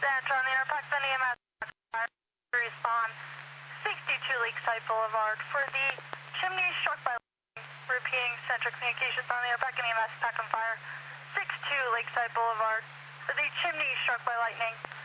Center on the Interpaxton EMS. Respond 62 Lakeside Boulevard for the chimney struck by lightning. Repeating Central Communications on the Interpaxton EMS. Pack on fire 62 Lakeside Boulevard for the chimney struck by lightning.